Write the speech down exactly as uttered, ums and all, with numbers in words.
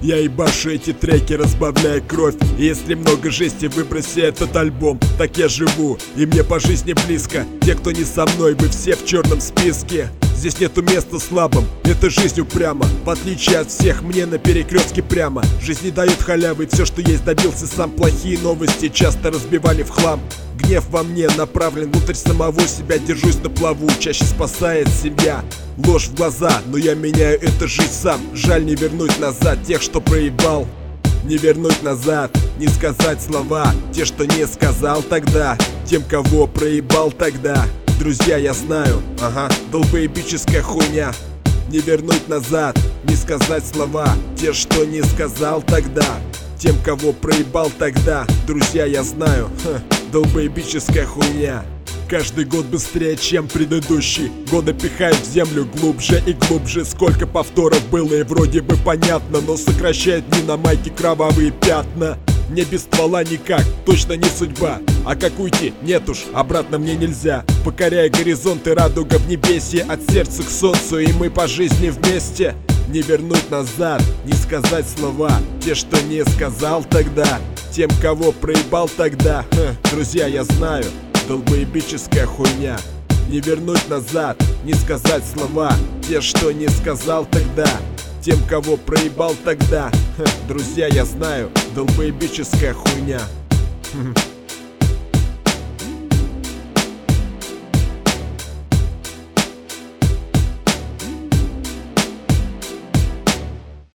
Я ебашу эти треки, разбавляя кровь. И если много жести, выброси этот альбом. Так я живу, и мне по жизни близко. Те, кто не со мной, вы все в черном списке. Здесь нету места слабым, это жизнь упрямо. В отличие от всех, мне на перекрестке прямо. Жизнь не дает халявы, все, что есть, добился сам. Плохие новости часто разбивали в хлам. Гнев во мне направлен внутрь самого себя. Держусь на плаву, чаще спасает семья. Ложь в глаза, но я меняю эту жизнь сам. Жаль не вернуть назад тех, что проебал. Не вернуть назад, не сказать слова. Те, что не сказал тогда, тем, кого проебал тогда. Друзья, я знаю, ага, долбоебическая хуйня. Не вернуть назад, не сказать слова. Те, что не сказал тогда, тем, кого проебал тогда. Друзья, я знаю, ха, долбоебическая хуйня. Каждый год быстрее, чем предыдущий. Годы пихают в землю глубже и глубже. Сколько повторов было и вроде бы понятно, но сокращает дни на майке кровавые пятна. Мне без ствола никак, точно не судьба. А как уйти? Нет уж, обратно мне нельзя. Покоряя горизонты, радуга в небесе. От сердца к солнцу, и мы по жизни вместе. Не вернуть назад, не сказать слова. Те, что не сказал тогда, тем, кого проебал тогда. Ха, друзья, я знаю, долбоебическая хуйня. Не вернуть назад, не сказать слова. Те, что не сказал тогда, тем, кого проебал тогда. Ха, друзья, я знаю, долбоебическая хуйня.